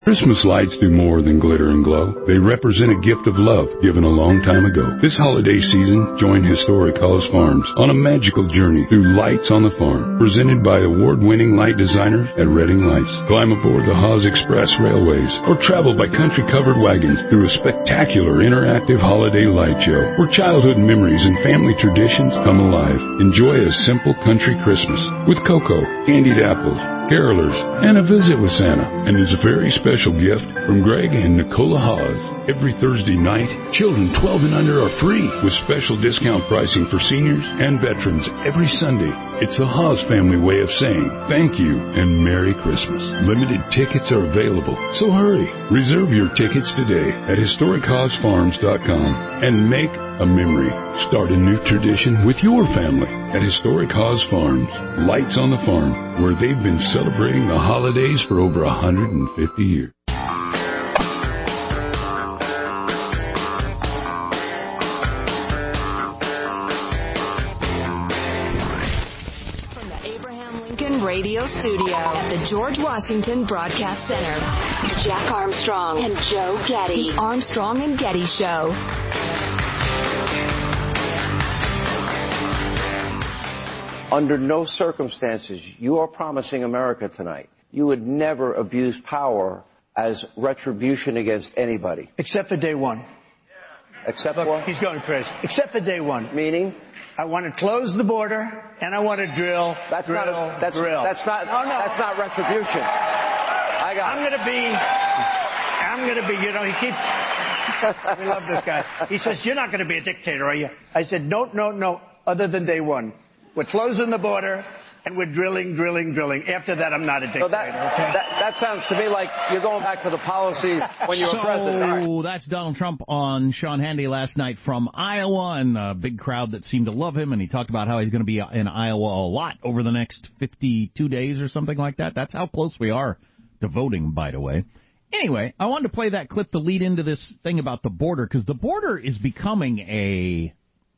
Christmas lights do more than glitter and glow. They represent a gift of love given a long time ago. This holiday season, join Historic Halls Farms on a magical journey through Lights on the Farm, presented by award-winning light designers at Reading Lights. Climb aboard the Haas Express Railways or travel by country-covered wagons through a spectacular interactive holiday light show where childhood memories and family traditions come alive. Enjoy a simple country Christmas with cocoa, candied apples, carolers, and a visit with Santa. And it's a very special gift from Greg and Nicola Hawes. Every Thursday night, children 12 and under are free with special discount pricing for seniors and veterans every Sunday. It's a Hawes family way of saying thank you and Merry Christmas. Limited tickets are available, so hurry. Reserve your tickets today at HistoricHawesFarms.com and make a memory. Start a new tradition with your family at Historic Haas Farms. Lights on the Farm, where they've been celebrating the holidays for over 150 years. From the Abraham Lincoln Radio Studio at the George Washington Broadcast Center, Jack Armstrong and Joe Getty. The Armstrong and Getty Show. Under no circumstances, you are promising America tonight, you would never abuse power as retribution against anybody. Except for day one. Except Look, what? he's going crazy. Except for day one. Meaning? I want to close the border, and I want to drill. That's drill, not. That's drill. not. No. That's not retribution. I'm going to be. You know, he keeps. We love this guy. He says, "You're not going to be a dictator, are you?" I said, "No. Other than day one, we're closing the border." And we're drilling. After that, I'm not a dictator. So that sounds to me like you're going back to the policies when you were president. So that's Donald Trump on Sean Hannity last night from Iowa, and a big crowd that seemed to love him. And he talked about how he's going to be in Iowa a lot over the next 52 days or something like that. That's how close we are to voting, by the way. Anyway, I wanted to play that clip to lead into this thing about the border, because the border is became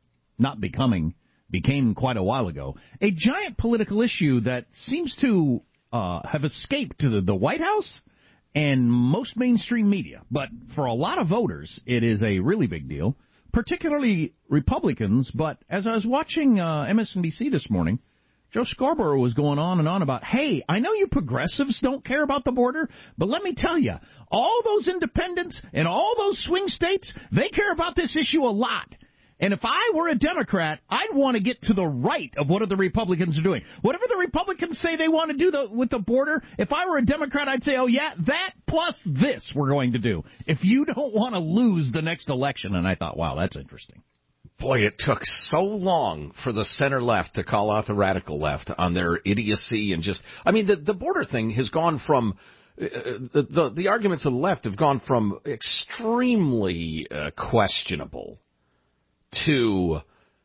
quite a while ago, a giant political issue that seems to have escaped to the White House and most mainstream media. But for a lot of voters, it is a really big deal, particularly Republicans. But as I was watching MSNBC this morning, Joe Scarborough was going on and on about, hey, I know you progressives don't care about the border, but let me tell you, all those independents and all those swing states, they care about this issue a lot. And if I were a Democrat, I'd want to get to the right of what the Republicans are doing. Whatever the Republicans say they want to do with the border, if I were a Democrat, I'd say, oh, yeah, that plus this we're going to do, if you don't want to lose the next election. And I thought, wow, that's interesting. Boy, it took so long for the center left to call out the radical left on their idiocy and just, I mean, the border thing has gone from, the arguments of the left have gone from extremely questionable to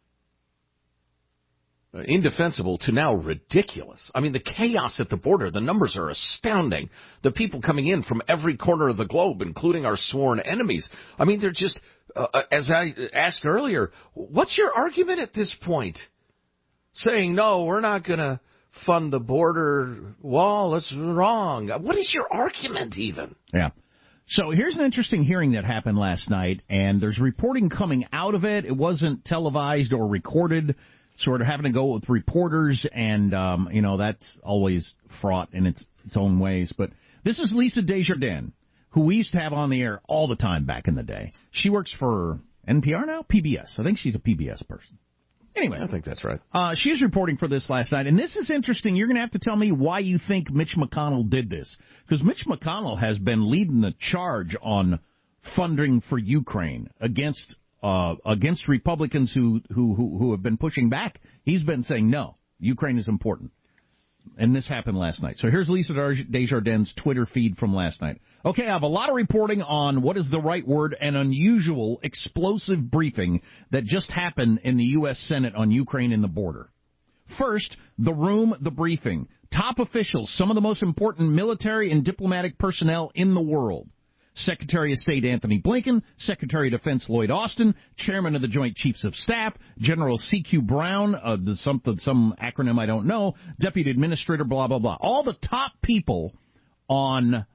indefensible to now ridiculous. I mean, the chaos at the border, the numbers are astounding. The people coming in from every corner of the globe, including our sworn enemies. I mean, they're just, as I asked earlier, what's your argument at this point? Saying, no, we're not going to fund the border wall. That's wrong. What is your argument even? Yeah. So here's an interesting hearing that happened last night, and there's reporting coming out of it. It wasn't televised or recorded, sort of having to go with reporters, and, that's always fraught in its own ways. But this is Lisa Desjardins, who we used to have on the air all the time back in the day. She works for NPR now? PBS. I think she's a PBS person. Anyway. I think that's right. She was reporting for this last night, and this is interesting. You're going to have to tell me why you think Mitch McConnell did this, because Mitch McConnell has been leading the charge on funding for Ukraine against Republicans who have been pushing back. He's been saying, no, Ukraine is important. And this happened last night. So here's Lisa Desjardins' Twitter feed from last night. Okay, I have a lot of reporting on what is the right word, an unusual, explosive briefing that just happened in the U.S. Senate on Ukraine and the border. First, the room, the briefing. Top officials, some of the most important military and diplomatic personnel in the world. Secretary of State Anthony Blinken, Secretary of Defense Lloyd Austin, Chairman of the Joint Chiefs of Staff, General C.Q. Brown, some acronym I don't know, Deputy Administrator, blah, blah, blah. All the top people on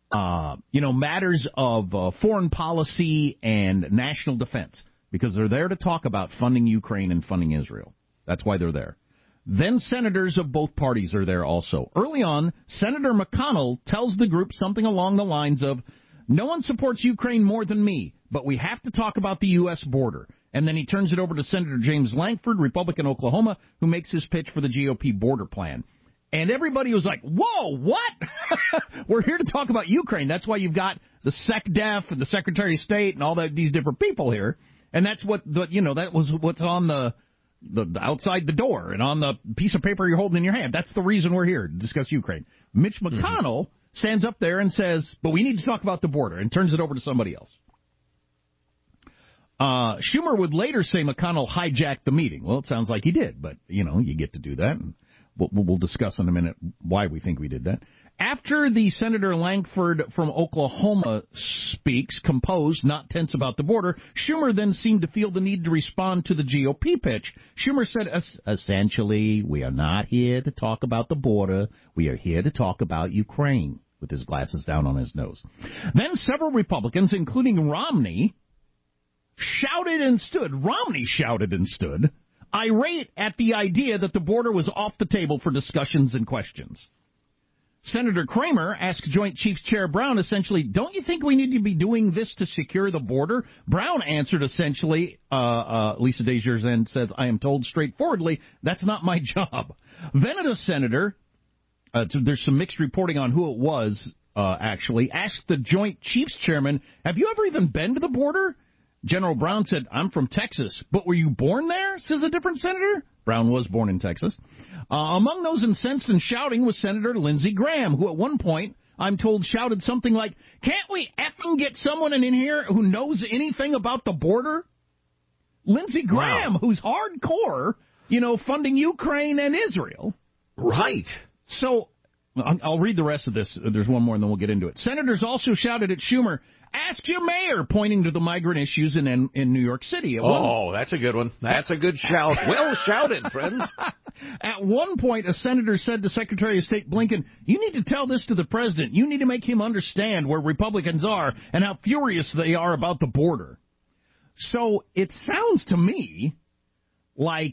matters of foreign policy and national defense, because they're there to talk about funding Ukraine and funding Israel. That's why they're there. Then senators of both parties are there also. Early on, Senator McConnell tells the group something along the lines of, no one supports Ukraine more than me, but we have to talk about the U.S. border. And then he turns it over to Senator James Lankford, Republican Oklahoma, who makes his pitch for the GOP border plan. And everybody was like, whoa, what? We're here to talk about Ukraine. That's why you've got the SecDef and the Secretary of State and all these different people here. And that's that was what's on the outside the door and on the piece of paper you're holding in your hand. That's the reason we're here, to discuss Ukraine. Mitch McConnell stands up there and says, but we need to talk about the border, and turns it over to somebody else. Schumer would later say McConnell hijacked the meeting. Well, it sounds like he did, but, you get to do that. And we'll discuss in a minute why we think we did that. After the Senator Lankford from Oklahoma speaks, composed, not tense about the border, Schumer then seemed to feel the need to respond to the GOP pitch. Schumer said, essentially, we are not here to talk about the border. We are here to talk about Ukraine, with his glasses down on his nose. Then several Republicans, including Romney, shouted and stood, irate at the idea that the border was off the table for discussions and questions. Senator Kramer asked Joint Chiefs Chair Brown, essentially, don't you think we need to be doing this to secure the border? Brown answered, essentially, Lisa Desjardins says, I am told straightforwardly, that's not my job. Then a senator, there's some mixed reporting on who it was, actually, asked the Joint Chiefs Chairman, have you ever even been to the border? General Brown said, I'm from Texas. But were you born there, says a different senator? Brown was born in Texas. Among those incensed and shouting was Senator Lindsey Graham, who at one point, I'm told, shouted something like, can't we effing get someone in here who knows anything about the border? Lindsey Graham, who's hardcore, funding Ukraine and Israel. Right. So I'll read the rest of this. There's one more, and then we'll get into it. Senators also shouted at Schumer, ask your mayor, pointing to the migrant issues in New York City. That's a good one. That's a good shout. Well shouted, friends. At one point, a senator said to Secretary of State Blinken, you need to tell this to the president. You need to make him understand where Republicans are and how furious they are about the border. So it sounds to me like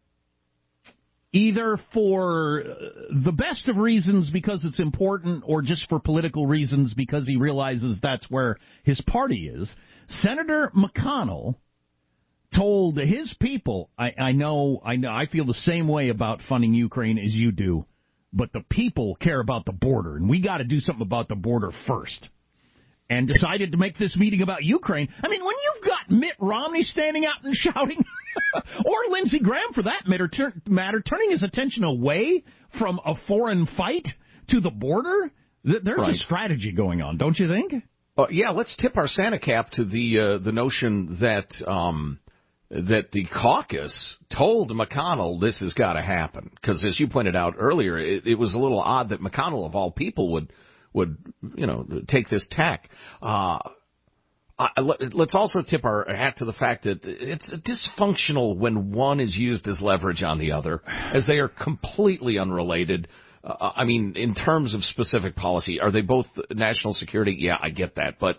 either for the best of reasons because it's important or just for political reasons because he realizes that's where his party is, Senator McConnell told his people, I know, I feel the same way about funding Ukraine as you do, but the people care about the border, and we got to do something about the border first. And decided to make this meeting about Ukraine. I mean, when you've got Mitt Romney standing out and shouting, or Lindsey Graham, for that matter, turning his attention away from a foreign fight to the border, there's a strategy going on, don't you think? Yeah, let's tip our Santa cap to the notion that that the caucus told McConnell this has got to happen. Because as you pointed out earlier, it was a little odd that McConnell, of all people, would take this tack. Let's also tip our hat to the fact that it's dysfunctional when one is used as leverage on the other, as they are completely unrelated. I mean, in terms of specific policy, are they both national security? Yeah, I get that. But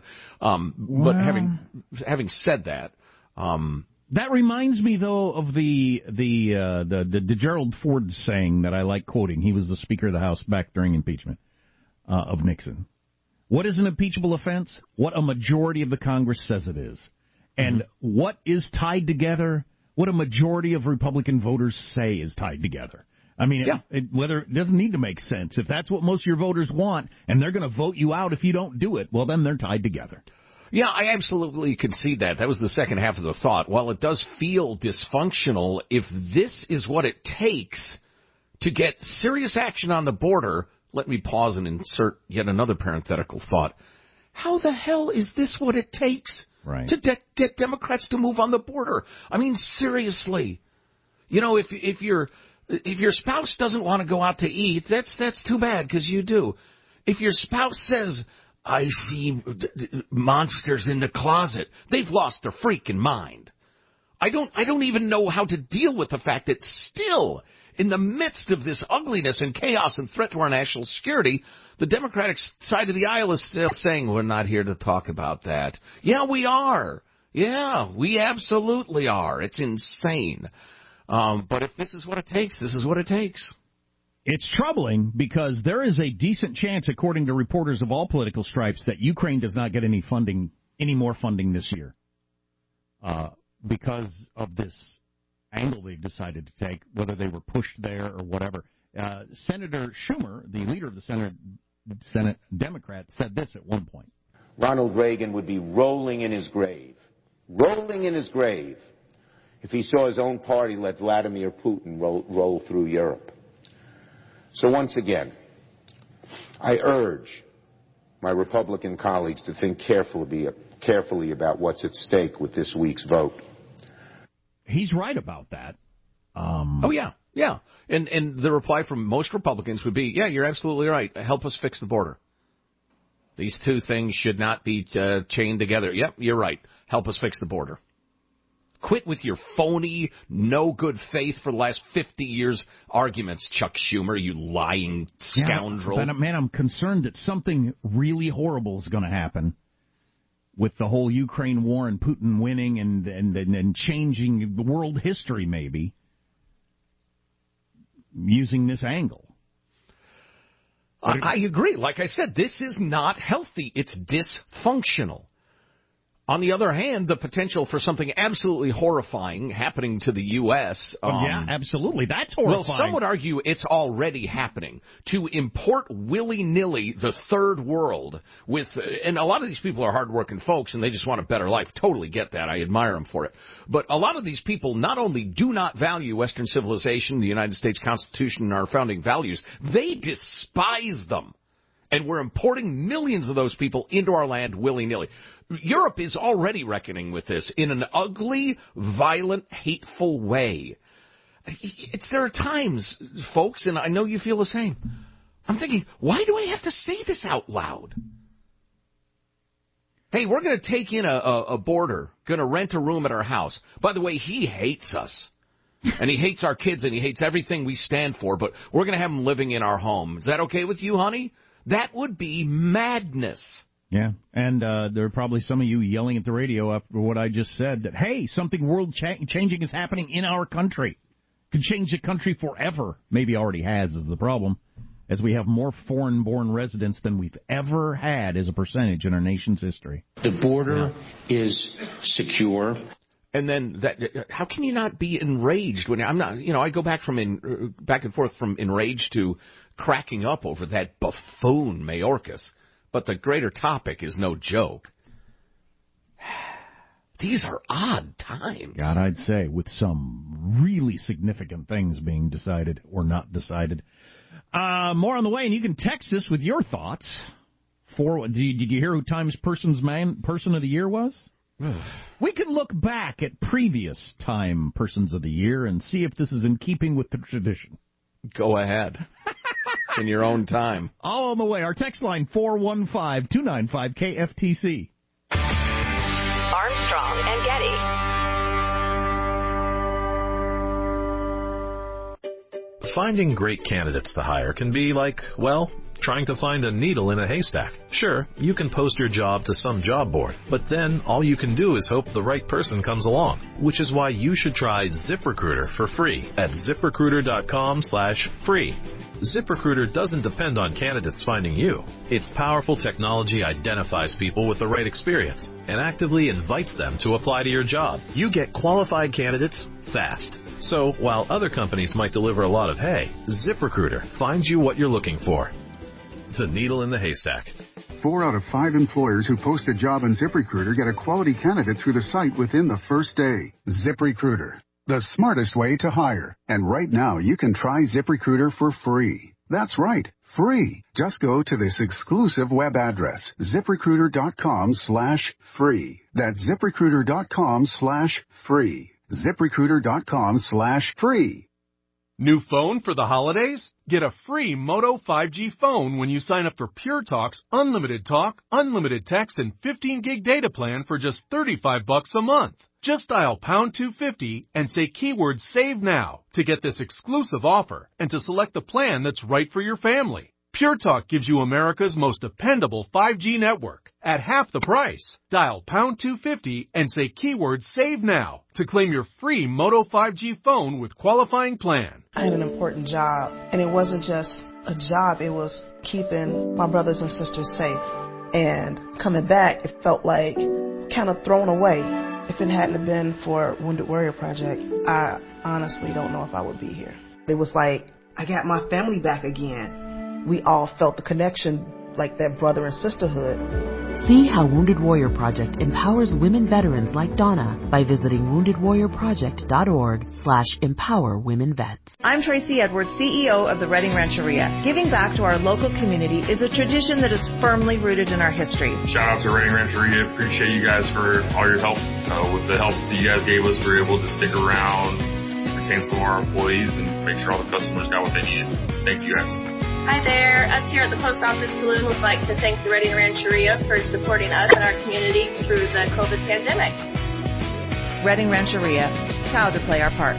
having said that, that reminds me though of the Gerald Ford saying that I like quoting. He was the Speaker of the House back during impeachment of Nixon. What is an impeachable offense? What a majority of the Congress says it is. And what is tied together? What a majority of Republican voters say is tied together. I mean, it doesn't need to make sense. If that's what most of your voters want, and they're going to vote you out if you don't do it, well, then they're tied together. Yeah, I absolutely concede that. That was the second half of the thought. While it does feel dysfunctional, if this is what it takes to get serious action on the border, let me pause and insert yet another parenthetical thought. How the hell is this what it takes to get Democrats to move on the border? I mean, seriously. You know, if your spouse doesn't want to go out to eat, that's too bad because you do. If your spouse says, I see monsters in the closet, they've lost their freaking mind. I don't even know how to deal with the fact that still in the midst of this ugliness and chaos and threat to our national security, the Democratic side of the aisle is still saying, we're not here to talk about that. Yeah, we are. Yeah, we absolutely are. It's insane. But if this is what it takes, this is what it takes. It's troubling because there is a decent chance, according to reporters of all political stripes, that Ukraine does not get any more funding this year because of this angle they've decided to take, whether they were pushed there or whatever. Senator Schumer, the leader of the Senate Democrats, said this at one point. Ronald Reagan would be rolling in his grave, if he saw his own party let Vladimir Putin roll through Europe. So once again, I urge my Republican colleagues to think carefully about what's at stake with this week's vote. He's right about that. Oh, yeah. Yeah. And the reply from most Republicans would be, yeah, you're absolutely right. Help us fix the border. These two things should not be chained together. Yep, you're right. Help us fix the border. Quit with your phony, no good faith for the last 50 years arguments, Chuck Schumer, you lying scoundrel. Yeah, but, man, I'm concerned that something really horrible is going to happen with the whole Ukraine war and Putin winning and changing world history, maybe, using this angle. I agree. Like I said, this is not healthy. It's dysfunctional. On the other hand, the potential for something absolutely horrifying happening to the U.S. Yeah, absolutely. That's horrifying. Well, some would argue it's already happening. To import willy-nilly the third world with, and a lot of these people are hardworking folks and they just want a better life. Totally get that. I admire them for it. But a lot of these people not only do not value Western civilization, the United States Constitution, and our founding values, they despise them. And we're importing millions of those people into our land willy-nilly. Europe is already reckoning with this in an ugly, violent, hateful way. There are times, folks, and I know you feel the same. I'm thinking, why do I have to say this out loud? Hey, we're going to take in a boarder, going to rent a room at our house. By the way, he hates us. And he hates our kids and he hates everything we stand for, but we're going to have him living in our home. Is that okay with you, honey? That would be madness. Yeah, and there are probably some of you yelling at the radio after what I just said that, hey, something world-changing is happening in our country. Could change the country forever. Maybe already has is the problem, as we have more foreign-born residents than we've ever had as a percentage in our nation's history. The border is secure. And then how can you not be enraged when I'm not? I go back and forth from enraged to cracking up over that buffoon Mayorkas. But the greater topic is no joke. These are odd times. God, I'd say, with some really significant things being decided or not decided. More on the way, and you can text us with your thoughts. Did you hear who Time's Person of the Year was? We can look back at previous Time Persons of the Year and see if this is in keeping with the tradition. Go ahead. In your own time. All on the way. Our text line, 415-295-KFTC. Armstrong and Getty. Finding great candidates to hire can be like, well, trying to find a needle in a haystack. Sure, you can post your job to some job board, but then all you can do is hope the right person comes along, which is why you should try ZipRecruiter for free at ZipRecruiter.com/free. ZipRecruiter doesn't depend on candidates finding you. Its powerful technology identifies people with the right experience and actively invites them to apply to your job. You get qualified candidates fast. So while other companies might deliver a lot of hay, ZipRecruiter finds you what you're looking for. The needle in the haystack. 4 out of 5 employers who post a job on ZipRecruiter get a quality candidate through the site within the first day. ZipRecruiter, the smartest way to hire. And right now, you can try ZipRecruiter for free. That's right, free. Just go to this exclusive web address, ZipRecruiter.com/free. That's ZipRecruiter.com/free. ZipRecruiter.com/free. New phone for the holidays? Get a free Moto 5G phone when you sign up for Pure Talk's unlimited talk, unlimited text, and 15 gig data plan for just $35 a month. Just dial pound 250 and say keyword SAVE NOW to get this exclusive offer and to select the plan that's right for your family. Pure Talk gives you America's most dependable 5G network at half the price. Dial pound 250 and say keyword SAVE NOW to claim your free Moto 5G phone with qualifying plan. I had an important job, and it wasn't just a job, it was keeping my brothers and sisters safe. And coming back, it felt like kind of thrown away. If it hadn't been for Wounded Warrior Project, I honestly don't know if I would be here. It was like I got my family back again. We all felt the connection, like that brother and sisterhood. See how Wounded Warrior Project empowers women veterans like Donna by visiting woundedwarriorproject.org/empowerwomenvets. I'm Tracy Edwards, CEO of the Redding Rancheria. Giving back to our local community is a tradition that is firmly rooted in our history. Shout out to Redding Rancheria. Appreciate you guys for all your help. With the help that you guys gave us, we were able to stick around, retain some of our employees, and make sure all the customers got what they needed. Thank you guys. Hi there. Us here at the Post Office Saloon would like to thank the Redding Rancheria for supporting us and our community through the COVID pandemic. Redding Rancheria, proud to play our part.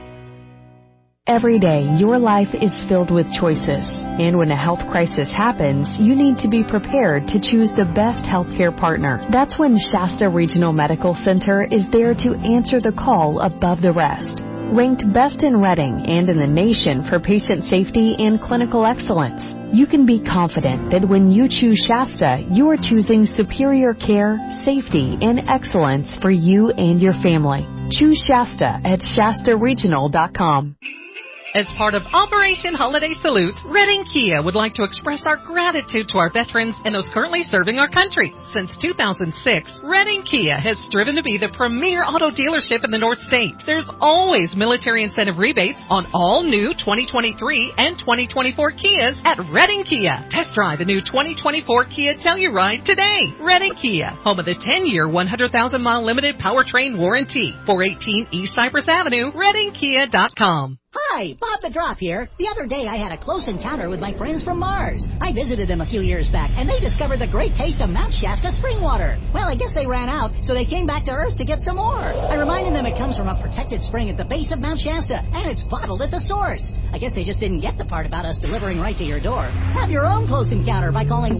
Every day, your life is filled with choices. And when a health crisis happens, you need to be prepared to choose the best healthcare partner. That's when Shasta Regional Medical Center is there to answer the call above the rest. Ranked best in Redding and in the nation for patient safety and clinical excellence, you can be confident that when you choose Shasta, you are choosing superior care, safety, and excellence for you and your family. Choose Shasta at ShastaRegional.com. As part of Operation Holiday Salute, Redding Kia would like to express our gratitude to our veterans and those currently serving our country. Since 2006, Redding Kia has striven to be the premier auto dealership in the North State. There's always military incentive rebates on all new 2023 and 2024 Kias at Redding Kia. Test drive a new 2024 Kia Telluride today. Redding Kia, home of the 10-year, 100,000-mile limited powertrain warranty. 418 East Cypress Avenue, ReddingKia.com. Hi, Bob the Drop here. The other day I had a close encounter with my friends from Mars. I visited them a few years back, and they discovered the great taste of Mount Shasta spring water. Well, I guess they ran out, so they came back to Earth to get some more. I reminded them it comes from a protected spring at the base of Mount Shasta, and it's bottled at the source. I guess they just didn't get the part about us delivering right to your door. Have your own close encounter by calling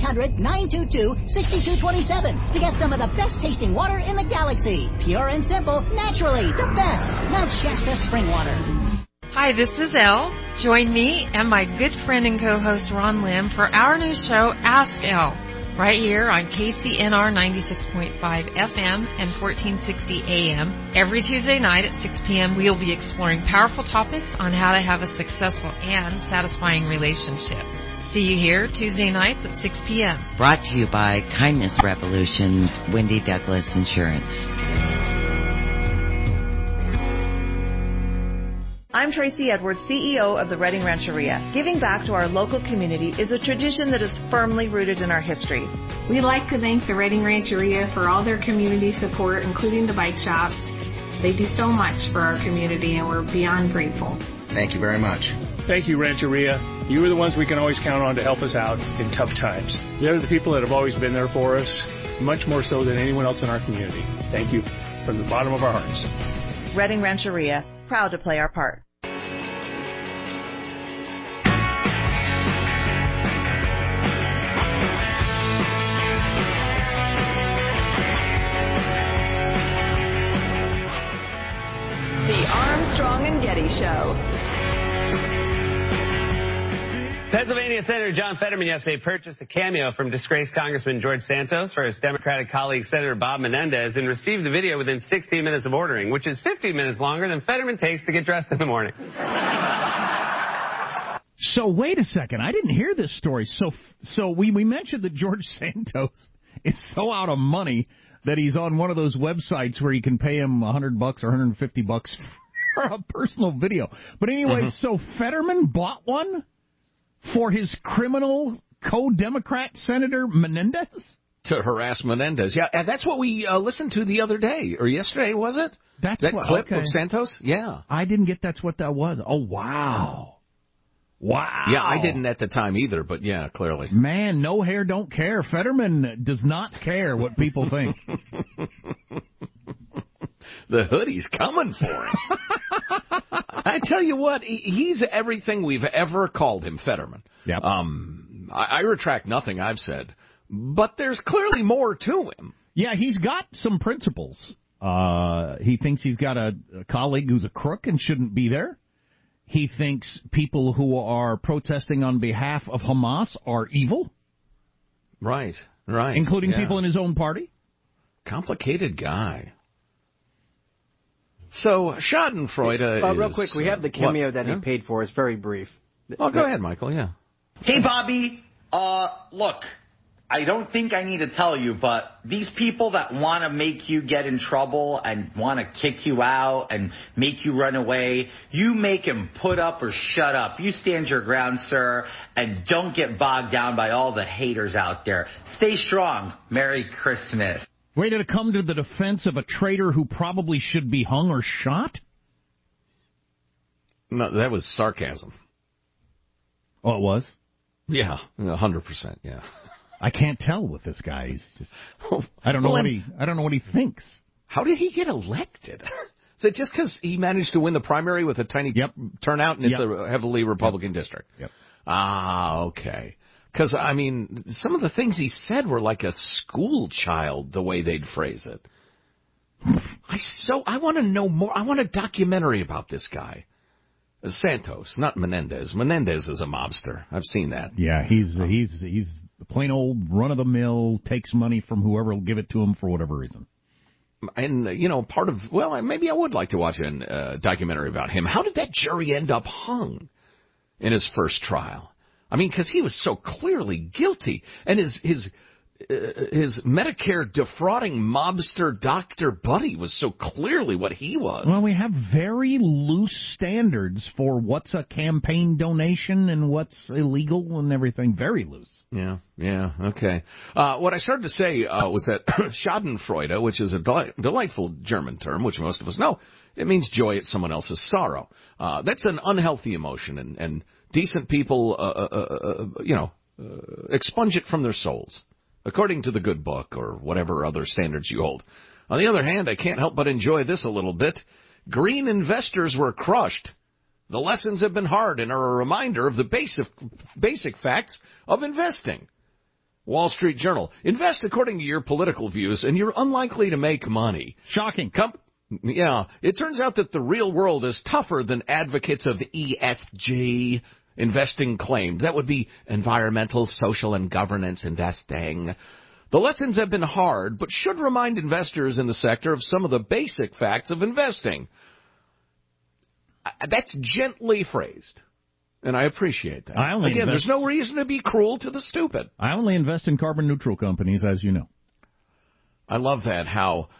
1-800-922-6227 to get some of the best tasting water in the galaxy. Pure and simple, naturally, the best. Mount Shasta spring water. Hi, this is Elle. Join me and my good friend and co-host Ron Lim for our new show, Ask Elle, right here on KCNR 96.5 FM and 1460 AM. Every Tuesday night at 6 p.m., we'll be exploring powerful topics on how to have a successful and satisfying relationship. See you here Tuesday nights at 6 p.m. Brought to you by Kindness Revolution, Wendy Douglas Insurance. I'm Tracy Edwards, CEO of the Redding Rancheria. Giving back to our local community is a tradition that is firmly rooted in our history. We'd like to thank the Redding Rancheria for all their community support, including the bike shop. They do so much for our community, and we're beyond grateful. Thank you very much. Thank you, Rancheria. You are the ones we can always count on to help us out in tough times. They're the people that have always been there for us, much more so than anyone else in our community. Thank you from the bottom of our hearts. Redding Rancheria, proud to play our part. The Armstrong and Getty Show. Pennsylvania Senator John Fetterman yesterday purchased a cameo from disgraced Congressman George Santos for his Democratic colleague Senator Bob Menendez and received the video within 16 minutes of ordering, which is 15 minutes longer than Fetterman takes to get dressed in the morning. So wait a second, I didn't hear this story. So we mentioned that George Santos is so out of money that he's on one of those websites where you can pay him $100 or $150 for a personal video. But anyway, So Fetterman bought one for his criminal co-Democrat Senator Menendez? To harass Menendez. Yeah, and that's what we listened to the other day, or yesterday, was it? That clip of Santos? Yeah. I didn't get that's what that was. Oh, wow. Wow. Yeah, I didn't at the time either, but yeah, clearly. Man, no hair, don't care. Fetterman does not care what people think. The hoodie's coming for him. I tell you what, he's everything we've ever called him, Fetterman. Yep. I retract nothing I've said, but there's clearly more to him. Yeah, he's got some principles. He thinks he's got a colleague who's a crook and shouldn't be there. He thinks people who are protesting on behalf of Hamas are evil. Right. Including people in his own party. Complicated guy. So, Schadenfreude is... real quick, we have the cameo that he paid for. It's very brief. Oh, go ahead, Michael, yeah. Hey, Bobby. Look, I don't think I need to tell you, but these people that want to make you get in trouble and want to kick you out and make you run away, you make them put up or shut up. You stand your ground, sir, and don't get bogged down by all the haters out there. Stay strong. Merry Christmas. Way to come to the defense of a traitor who probably should be hung or shot? No, that was sarcasm. Oh, it was? Yeah, 100%, yeah. I can't tell with this guy. He's just, I don't know what he thinks. How did he get elected? Is it just because he managed to win the primary with a tiny turnout and it's a heavily Republican district? Yep. Ah, okay. Because, I mean, some of the things he said were like a school child, the way they'd phrase it. I want to know more. I want a documentary about this guy. Santos, not Menendez. Menendez is a mobster. I've seen that. Yeah, he's the plain old run-of-the-mill, takes money from whoever will give it to him for whatever reason. And, maybe I would like to watch a documentary about him. How did that jury end up hung in his first trial? I mean, because he was so clearly guilty, and his Medicare defrauding mobster doctor buddy was so clearly what he was. Well, we have very loose standards for what's a campaign donation and what's illegal and everything. Very loose. Yeah, okay. What I started to say was that Schadenfreude, which is a delightful German term, which most of us know, it means joy at someone else's sorrow. That's an unhealthy emotion, and decent people, expunge it from their souls, according to the good book or whatever other standards you hold. On the other hand, I can't help but enjoy this a little bit. Green investors were crushed. The lessons have been hard and are a reminder of the basic facts of investing. Wall Street Journal. Invest according to your political views, and you're unlikely to make money. Shocking. It turns out that the real world is tougher than advocates of ESG investing claimed. That would be environmental, social, and governance investing. The lessons have been hard, but should remind investors in the sector of some of the basic facts of investing. That's gently phrased, and I appreciate that. There's no reason to be cruel to the stupid. I only invest in carbon-neutral companies, as you know. I love that, how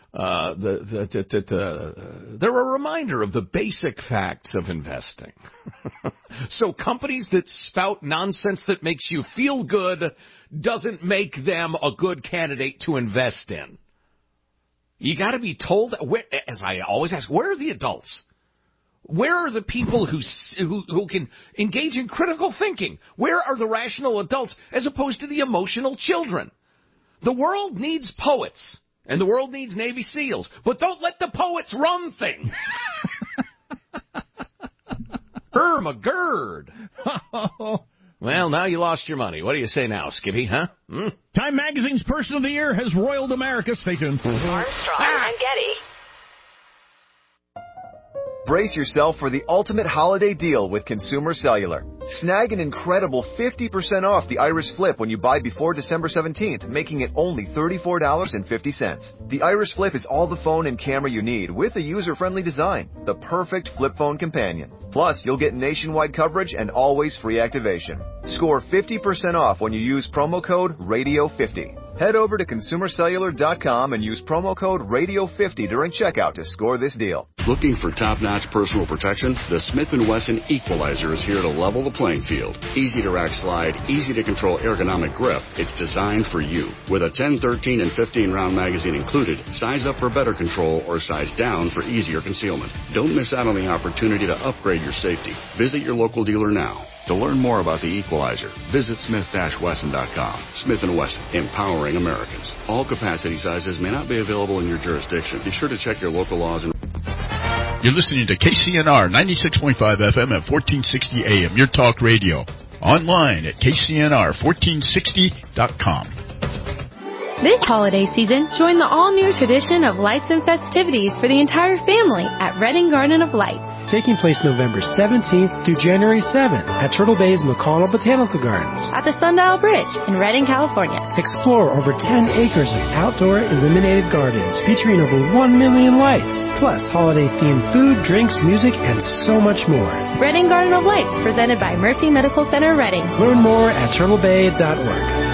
they're a reminder of the basic facts of investing. So companies that spout nonsense that makes you feel good doesn't make them a good candidate to invest in. You got to be told, as I always ask, where are the adults? Where are the people who can engage in critical thinking? Where are the rational adults as opposed to the emotional children? The world needs poets, and the world needs Navy SEALs, but don't let the poets run things. Ermagerd. Well, now you lost your money. What do you say now, Skippy, huh? Time Magazine's Person of the Year has roiled America. Stay tuned. Armstrong and Getty. Brace yourself for the ultimate holiday deal with Consumer Cellular. Snag an incredible 50% off the Iris Flip when you buy before December 17th, making it only $34.50. The Iris Flip is all the phone and camera you need with a user-friendly design, the perfect flip phone companion. Plus, you'll get nationwide coverage and always free activation. Score 50% off when you use promo code RADIO50. Head over to ConsumerCellular.com and use promo code RADIO50 during checkout to score this deal. Looking for top-notch personal protection? The Smith & Wesson Equalizer is here to level the playing field. Easy to rack slide, easy to control ergonomic grip. It's designed for you. With a 10, 13, and 15-round magazine included, size up for better control or size down for easier concealment. Don't miss out on the opportunity to upgrade your safety. Visit your local dealer now. To learn more about the Equalizer, visit smith-wesson.com. Smith & Wesson, empowering Americans. All capacity sizes may not be available in your jurisdiction. Be sure to check your local laws and You're listening to KCNR 96.5 FM at 1460 AM, your talk radio. Online at KCNR1460.com. This holiday season, join the all-new tradition of lights and festivities for the entire family at Redding Garden of Lights. Taking place November 17th through January 7th at Turtle Bay's McConnell Botanical Gardens. At the Sundial Bridge in Redding, California. Explore over 10 acres of outdoor illuminated gardens featuring over 1 million lights, plus holiday-themed food, drinks, music, and so much more. Redding Garden of Lights, presented by Mercy Medical Center, Redding. Learn more at turtlebay.org.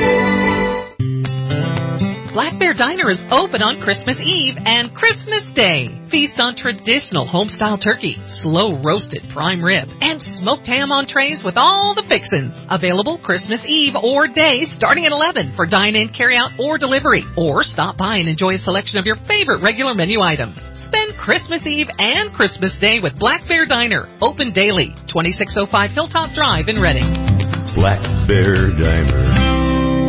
Black Bear Diner is open on Christmas Eve and Christmas Day. Feast on traditional home-style turkey, slow-roasted prime rib, and smoked ham entrees with all the fixins. Available Christmas Eve or day starting at 11 for dine-in, carry-out, or delivery. Or stop by and enjoy a selection of your favorite regular menu items. Spend Christmas Eve and Christmas Day with Black Bear Diner. Open daily. 2605 Hilltop Drive in Redding. Black Bear Diner.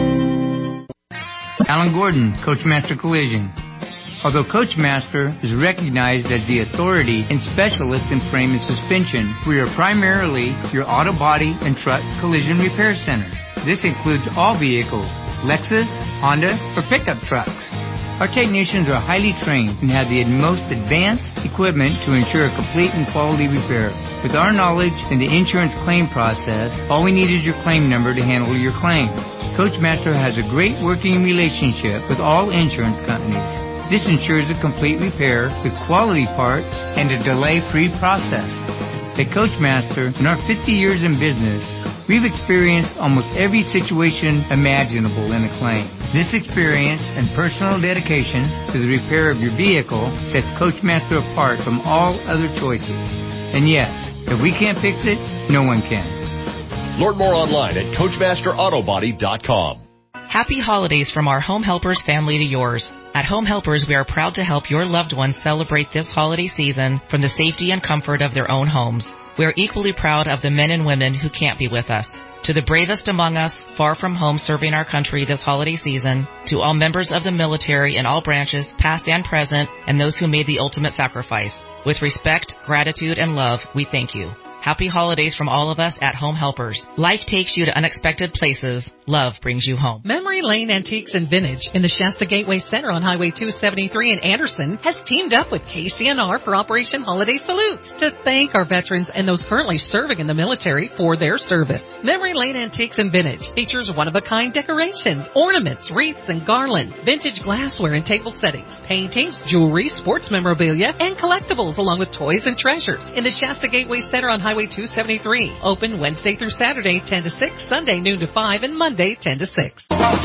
Alan Gordon, Coachmaster Collision. Although Coachmaster is recognized as the authority and specialist in frame and suspension, we are primarily your auto body and truck collision repair center. This includes all vehicles, Lexus, Honda, or pickup trucks. Our technicians are highly trained and have the most advanced equipment to ensure a complete and quality repair. With our knowledge in the insurance claim process, all we need is your claim number to handle your claim. Coachmaster has a great working relationship with all insurance companies. This ensures a complete repair with quality parts and a delay-free process. At Coachmaster, in our 50 years in business, we've experienced almost every situation imaginable in a claim. This experience and personal dedication to the repair of your vehicle sets Coachmaster apart from all other choices. And yes, if we can't fix it, no one can. Learn more online at CoachmasterAutobody.com. Happy holidays from our Home Helpers family to yours. At Home Helpers, we are proud to help your loved ones celebrate this holiday season from the safety and comfort of their own homes. We are equally proud of the men and women who can't be with us. To the bravest among us, far from home serving our country this holiday season, to all members of the military in all branches, past and present, and those who made the ultimate sacrifice. With respect, gratitude, and love, we thank you. Happy holidays from all of us at Home Helpers. Life takes you to unexpected places. Love brings you home. Memory Lane Antiques and Vintage in the Shasta Gateway Center on Highway 273 in Anderson has teamed up with KCNR for Operation Holiday Salutes to thank our veterans and those currently serving in the military for their service. Memory Lane Antiques and Vintage features one-of-a-kind decorations, ornaments, wreaths, and garlands, vintage glassware and table settings, paintings, jewelry, sports memorabilia, and collectibles along with toys and treasures in the Shasta Gateway Center on Highway 273. Open Wednesday through Saturday 10 to 6, Sunday noon to 5, and Monday 10 to 6.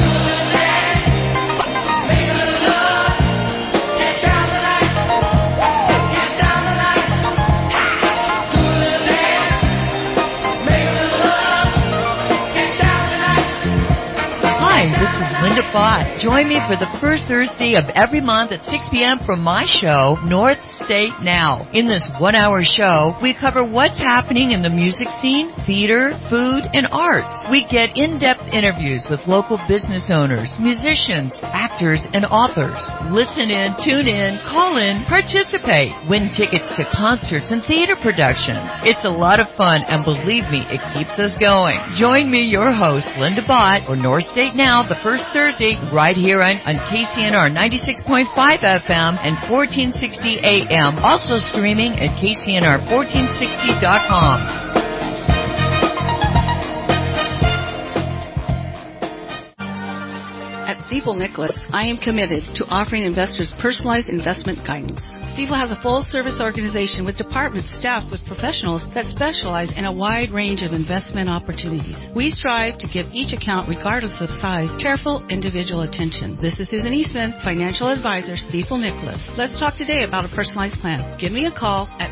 Linda Bott. Join me for the first Thursday of every month at 6 p.m. for my show, North State Now. In this one-hour show, we cover what's happening in the music scene, theater, food, and arts. We get in-depth interviews with local business owners, musicians, actors, and authors. Listen in, tune in, call in, participate, win tickets to concerts and theater productions. It's a lot of fun, and believe me, it keeps us going. Join me, your host, Linda Bott, for North State Now, the first Thursday, right here on KCNR 96.5 FM and 1460 AM. Also streaming at KCNR1460.com. At Stifel Nicholas, I am committed to offering investors personalized investment guidance. Stifel has a full-service organization with departments staffed with professionals that specialize in a wide range of investment opportunities. We strive to give each account, regardless of size, careful individual attention. This is Susan Eastman, Financial Advisor, Stifel Nicholas. Let's talk today about a personalized plan. Give me a call at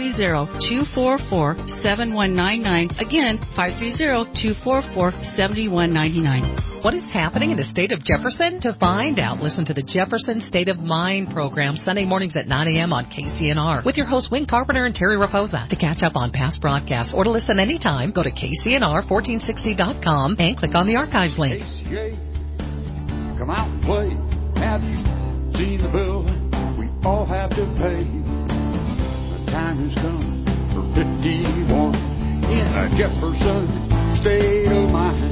530-244-7199. Again, 530-244-7199. What is happening in the state of Jefferson? To find out, listen to the Jefferson State of Mind program Sunday mornings at 9 a.m. on KCNR with your hosts Wayne Carpenter and Terry Raposa. To catch up on past broadcasts or to listen anytime, go to KCNR1460.com and click on the archives link. ACA, come out and play. Have you seen the bill we all have to pay? time's coming for 51 in Jefferson state of mind.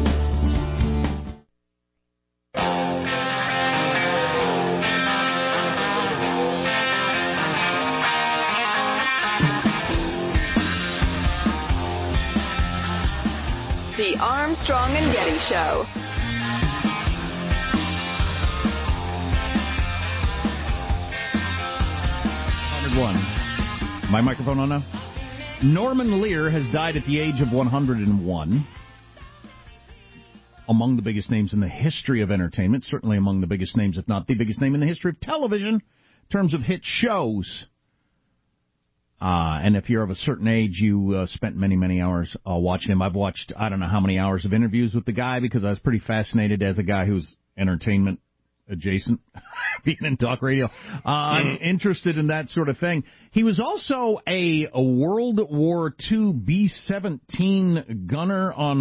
The Armstrong and Getty Show. My microphone on now? Norman Lear has died at the age of 101. Among the biggest names in the history of entertainment, certainly among the biggest names, if not the biggest name in the history of television, in terms of hit shows. And if you're of a certain age, you spent many, many hours watching him. I've watched, I don't know how many hours of interviews with the guy because I was pretty fascinated as a guy who's entertainment adjacent, being in talk radio. I'm interested in that sort of thing. He was also a World War II B-17 gunner on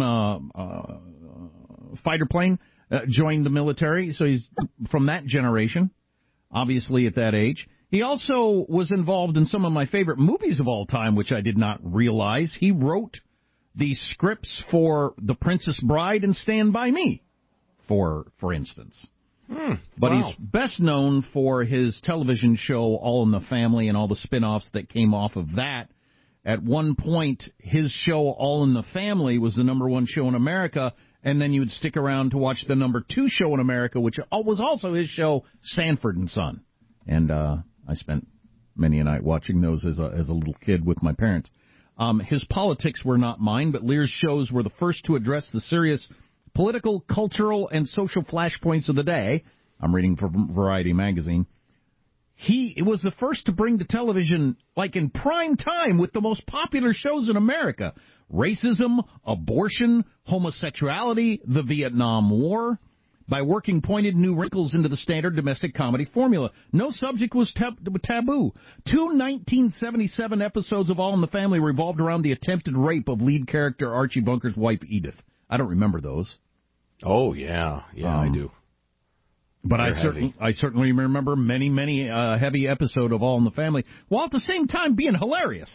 a fighter plane, joined the military, so he's from that generation, obviously at that age. He also was involved in some of my favorite movies of all time, which I did not realize. He wrote the scripts for The Princess Bride and Stand By Me, for instance. But he's best known for his television show All in the Family and all the spin-offs that came off of that. At one point, his show All in the Family was the number one show in America, and then you would stick around to watch the number two show in America, which was also his show, Sanford and Son. And I spent many a night watching those as a little kid with my parents. His politics were not mine, but Lear's shows were the first to address the serious political, cultural, and social flashpoints of the day. I'm reading from Variety magazine. He was the first to bring to television, like in prime time, with the most popular shows in America. Racism, abortion, homosexuality, the Vietnam War. By working pointed new wrinkles into the standard domestic comedy formula. No subject was taboo. 2 1977 episodes of All in the Family revolved around the attempted rape of lead character Archie Bunker's wife, Edith. I don't remember those. Oh, yeah. Yeah, I do. But I certainly remember many heavy episode of All in the Family, while at the same time being hilarious.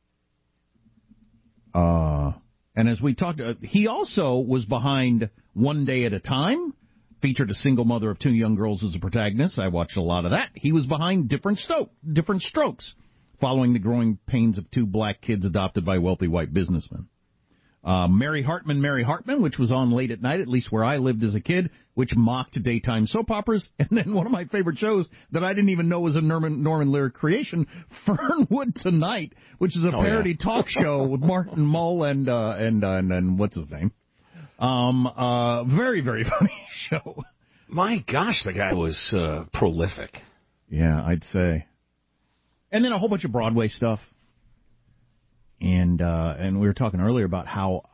And as we talked, he also was behind One Day at a Time, featured a single mother of two young girls as a protagonist. I watched a lot of that. He was behind Different Strokes, following the growing pains of two black kids adopted by wealthy white businessmen. Mary Hartman, which was on late at night, at least where I lived as a kid, which mocked daytime soap operas. And then one of my favorite shows that I didn't even know was a Norman Lear creation, Fernwood Tonight, which is a parody talk show with Martin Mull and what's his name? Very, very funny show. My gosh, the guy was prolific. Yeah, I'd say. And then a whole bunch of Broadway stuff. And we were talking earlier about how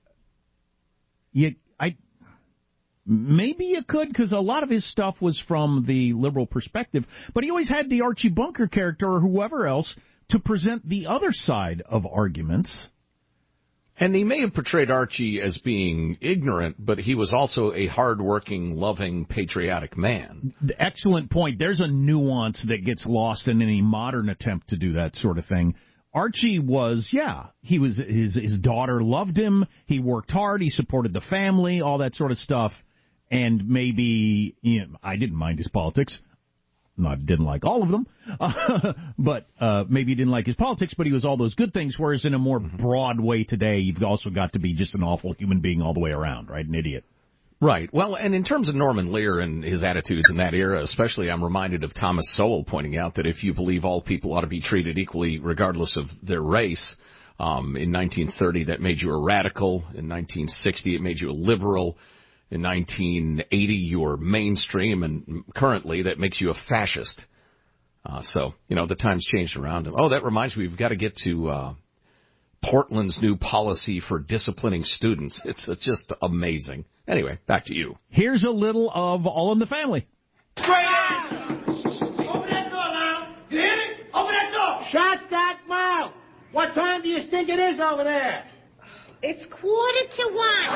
maybe you could, because a lot of his stuff was from the liberal perspective, but he always had the Archie Bunker character or whoever else to present the other side of arguments. And he may have portrayed Archie as being ignorant, but he was also a hardworking, loving, patriotic man. Excellent point. There's a nuance that gets lost in any modern attempt to do that sort of thing. Archie was, he was, his daughter loved him, he worked hard, he supported the family, all that sort of stuff, and maybe, I didn't mind his politics. No, I didn't like all of them, but maybe he didn't like his politics, but he was all those good things, whereas in a more broad way today, you've also got to be just an awful human being all the way around, right? An idiot. Right. Well, and in terms of Norman Lear and his attitudes in that era, especially, I'm reminded of Thomas Sowell pointing out that if you believe all people ought to be treated equally regardless of their race, in 1930 that made you a radical. In 1960 it made you a liberal. In 1980 you were mainstream, and currently that makes you a fascist. So, the times changed around him. Oh, that reminds me, we've got to get to Portland's new policy for disciplining students. It's just amazing. Anyway, back to you. Here's a little of All in the Family. Straight ass! Open that door now! You hear me? Open that door! Shut that mouth! What time do you think it is over there? It's 1:45.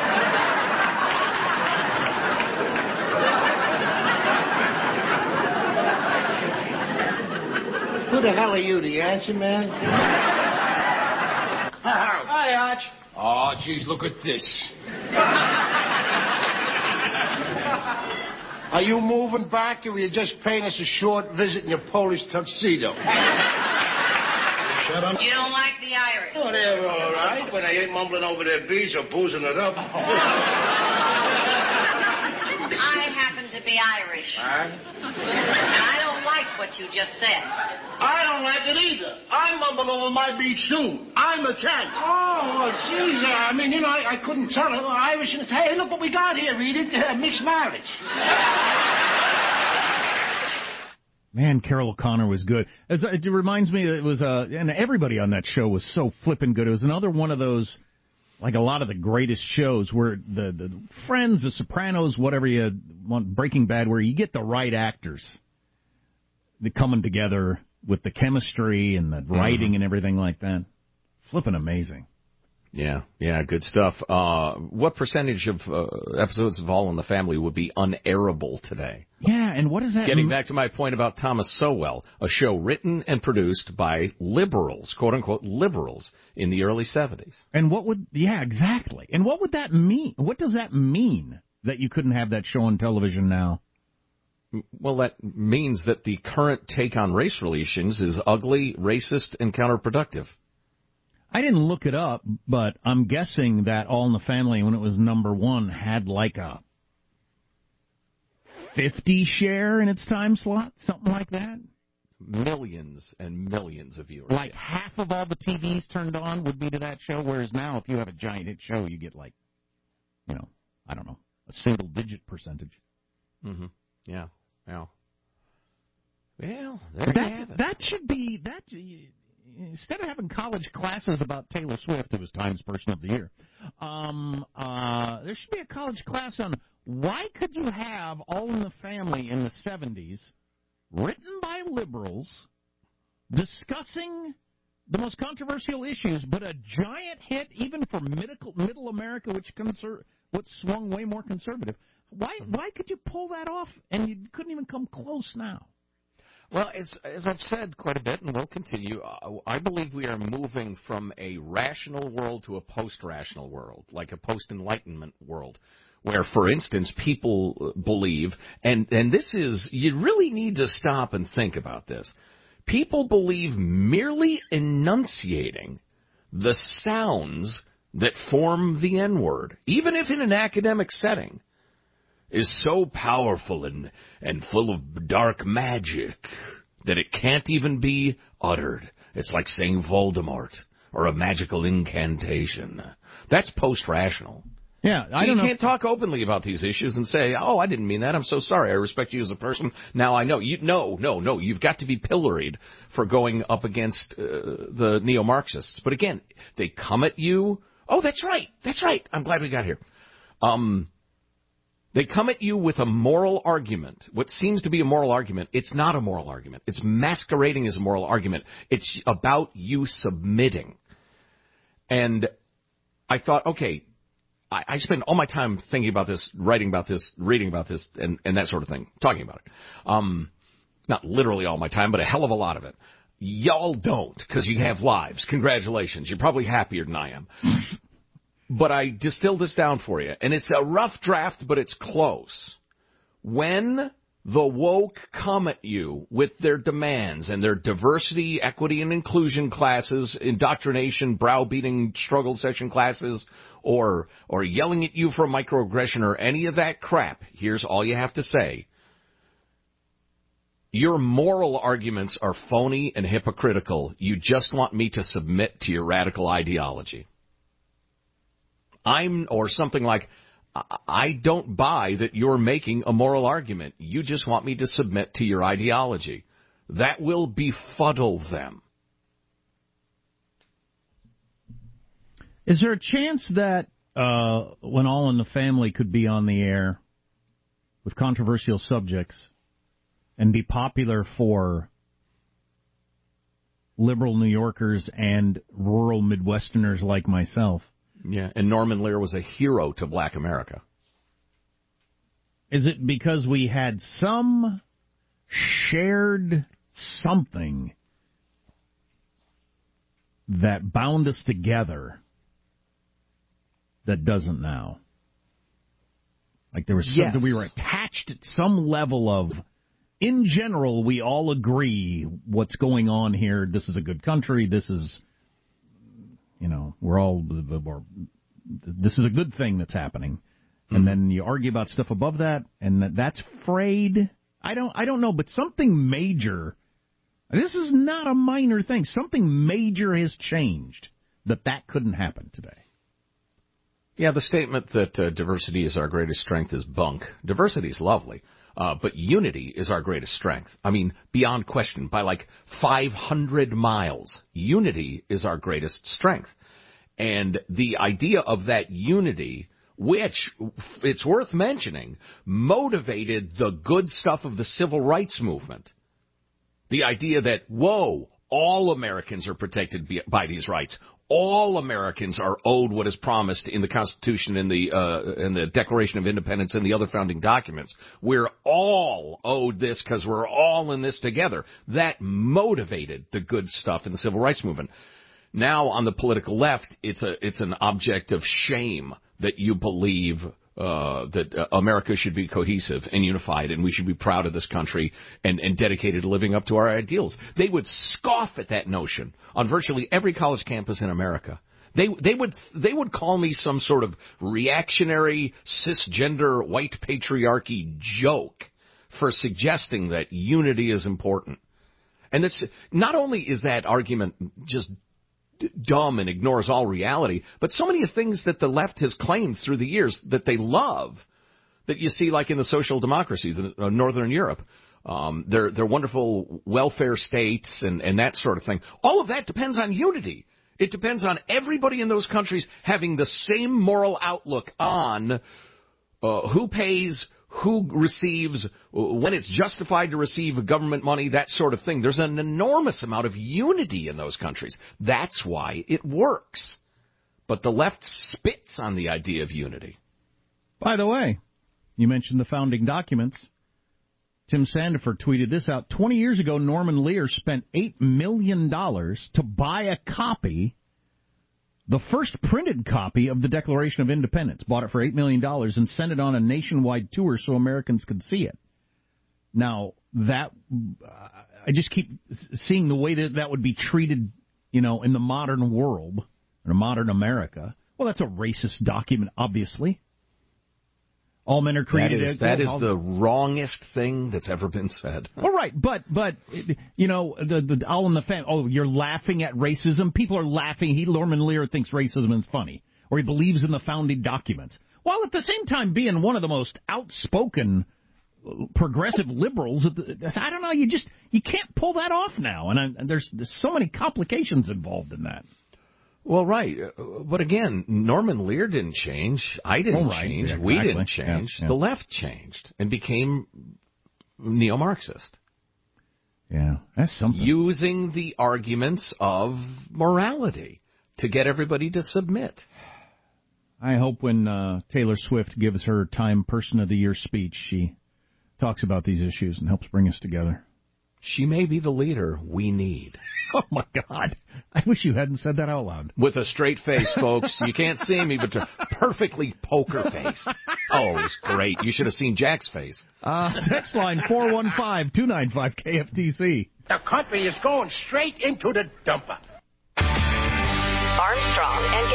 Who the hell are you, the answer man? Oh, geez, look at this. Are you moving back, or were you just paying us a short visit in your Polish tuxedo? Shut up. You don't like the Irish? Oh, they're all right, but they ain't mumbling over their beers or boozing it up. I happen to be Irish. Huh? I don't like what you just said. I don't like it either. I mumble over my beats, too. I'm Italian. Oh, geez. I mean, you know, I couldn't tell her. Irish and Italian. Hey, look what we got here, Edith. Mixed marriage. Man, Carol O'Connor was good. It reminds me that it was, and everybody on that show was so flippin' good. It was another one of those, like a lot of the greatest shows where the Friends, The Sopranos, whatever you want, Breaking Bad, where you get the right actors coming together with the chemistry and the writing and everything like that. Flippin' amazing. Yeah, good stuff. What percentage of episodes of All in the Family would be unairable today? Yeah, and what does that Getting back to my point about Thomas Sowell, a show written and produced by liberals, quote-unquote liberals, in the early 70s. And exactly. And what would that mean? What does that mean, that you couldn't have that show on television now? Well, that means that the current take on race relations is ugly, racist, and counterproductive. I didn't look it up, but I'm guessing that All in the Family, when it was number one, had like a 50 share in its time slot, something like that. Millions and millions of viewers. Like half of all the TVs turned on would be to that show, whereas now if you have a giant hit show, you get like, I don't know, a single-digit percentage. Mm-hmm. Yeah. Well, there you have it. That should be that. Instead of having college classes about Taylor Swift, who was Times Person of the Year, there should be a college class on why could you have All in the Family in the 70s, written by liberals, discussing the most controversial issues, but a giant hit even for middle America, what swung way more conservative. Why could you pull that off, and you couldn't even come close now? Well, as I've said quite a bit, and will continue, I believe we are moving from a rational world to a post-rational world, like a post-enlightenment world, where, for instance, people believe, and this is, you really need to stop and think about this. People believe merely enunciating the sounds that form the N-word, even if in an academic setting, is so powerful and full of dark magic that it can't even be uttered. It's like saying Voldemort or a magical incantation. That's post-rational. Yeah, I don't know. You can't talk openly about these issues and say, "Oh, I didn't mean that. I'm so sorry. I respect you as a person. Now I know." No. You've got to be pilloried for going up against the neo-Marxists. But again, they come at you. Oh, that's right. I'm glad we got here. They come at you with a moral argument. What seems to be a moral argument, it's not a moral argument. It's masquerading as a moral argument. It's about you submitting. And I thought, okay, I spend all my time thinking about this, writing about this, reading about this, and that sort of thing, talking about it. Not literally all my time, but a hell of a lot of it. Y'all don't, because you have lives. Congratulations. You're probably happier than I am. But I distilled this down for you, and it's a rough draft, but it's close. When the woke come at you with their demands and their diversity, equity, and inclusion classes, indoctrination, browbeating, struggle session classes, or yelling at you for a microaggression or any of that crap, here's all you have to say. Your moral arguments are phony and hypocritical. You just want me to submit to your radical ideology. Or something like, I don't buy that you're making a moral argument. You just want me to submit to your ideology. That will befuddle them. Is there a chance that when All in the Family could be on the air with controversial subjects and be popular for liberal New Yorkers and rural Midwesterners like myself? Yeah, and Norman Lear was a hero to black America. Is it because we had some shared something that bound us together that doesn't now. Like there was something we were attached at some level of, in general, we all agree what's going on here. This is a good country. This is, this is a good thing that's happening. And then you argue about stuff above that, and that's frayed. I don't know, but something major, this is not a minor thing, something major has changed that couldn't happen today. Yeah, the statement that diversity is our greatest strength is bunk. Diversity is lovely, but unity is our greatest strength. I mean, beyond question, by like 500 miles, unity is our greatest strength. And the idea of that unity, which, it's worth mentioning, motivated the good stuff of the civil rights movement. The idea that, whoa, all Americans are protected by these rights. All Americans are owed what is promised in the Constitution and the Declaration of Independence and the other founding documents. We're all owed this because we're all in this together. That motivated the good stuff in the civil rights movement. Now on the political left, it's an object of shame that you believe that America should be cohesive and unified, and we should be proud of this country and dedicated to living up to our ideals. They would scoff at that notion on virtually every college campus in America. They would call me some sort of reactionary, cisgender, white patriarchy joke for suggesting that unity is important. And it's not only is that argument just dumb and ignores all reality, but so many things that the left has claimed through the years that they love, that you see like in the social democracy, Northern Europe, their wonderful welfare states and that sort of thing. All of that depends on unity. It depends on everybody in those countries having the same moral outlook on who pays, who receives, when it's justified to receive government money, that sort of thing. There's an enormous amount of unity in those countries. That's why it works. But the left spits on the idea of unity. By the way, you mentioned the founding documents. Tim Sandefur tweeted this out. 20 years ago, Norman Lear spent $8 million to buy a copy, the first printed copy of the Declaration of Independence, bought it for $8 million and sent it on a nationwide tour so Americans could see it. Now, that I just keep seeing the way that would be treated, in the modern world, or modern America. Well, that's a racist document, obviously. All men are created equal. That is the wrongest thing that's ever been said. All right, but the All in the Family. Oh, you're laughing at racism. People are laughing. Norman Lear thinks racism is funny, or he believes in the founding documents, while at the same time being one of the most outspoken progressive liberals. I don't know. You can't pull that off now, and there's so many complications involved in that. Well, right. But again, Norman Lear didn't change. I didn't change. Yeah, exactly. We didn't change. Yeah. The left changed and became neo-Marxist. Yeah, that's something. Using the arguments of morality to get everybody to submit. I hope when Taylor Swift gives her Time Person of the Year speech, she talks about these issues and helps bring us together. She may be the leader we need. Oh, my God. I wish you hadn't said that out loud. With a straight face, folks. You can't see me, but perfectly poker face. Oh, it was great. You should have seen Jack's face. Text line 415-295-KFTC. The country is going straight into the dumper. Armstrong and